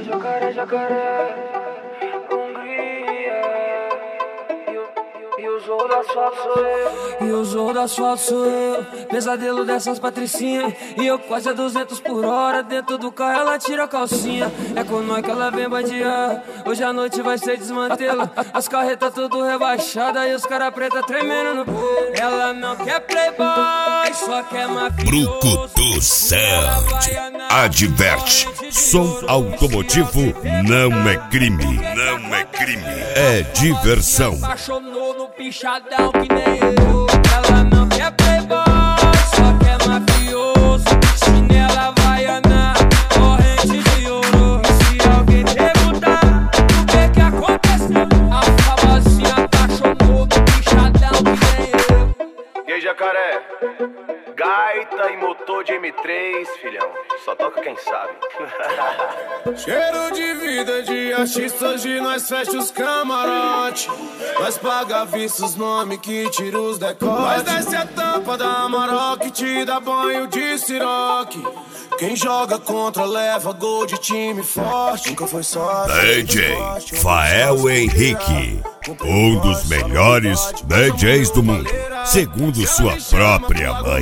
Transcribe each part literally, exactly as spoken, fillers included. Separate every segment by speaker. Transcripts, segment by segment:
Speaker 1: Jacaré, jacaré, Hungria. E o zorro do asfalto sou eu. E o zorro do asfalto sou eu. Pesadelo dessas patricinhas. E eu quase a duzentos por hora. Dentro do carro ela tira a calcinha. É com nós que ela vem bandear. Hoje a noite vai ser desmantela. As carretas tudo rebaixadas. E os cara preta tremendo no pé. Ela não quer playboy, só quer mafioso.
Speaker 2: Brucutu Sound adverte: som automotivo não é crime. Não é crime, é diversão.
Speaker 1: Apaixonou no pichadão que nem eu. Ela não quer playboy, só quer mafioso. Chinela havaiana, corrente de ouro. E se alguém perguntar o que que aconteceu, a famosinha apaixonou no pichadão que nem eu.
Speaker 3: E aí, jacaré? Gaita e motor de M três, filhão. Só toca quem sabe.
Speaker 4: Cheiro de vida de artista, hoje nós fecha os camarote. Nós paga vista os nomes que tira os decotes. Nós desce a tampa da Maroc e te dá banho de siroque. Quem joga contra leva gol de time forte. Nunca foi sorte.
Speaker 2: D J Fael Henrique, um dos melhores D Js do mundo, segundo sua própria mãe.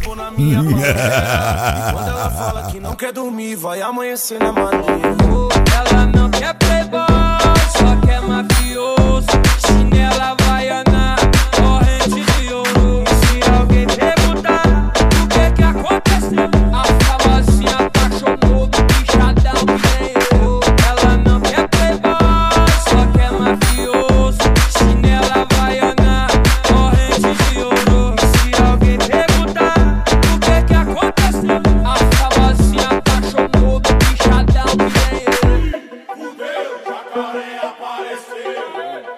Speaker 4: Quando ela fala que não quer dormir, vai amanhecer na maneira.
Speaker 1: Ela não quer playboy, só quer mafioso. Chinela havaiana, corrente de ouro. E se alguém perguntar o que que aconteceu, a famosinha apaixonou no pichadão que nem eu. Ela não quer playboy, só quer mafioso. Chinela havaiana, corrente de ouro. E se alguém perguntar o que que aconteceu, a famosinha apaixonou no pichadão que nem eu.
Speaker 4: O meu jacaré apareceu.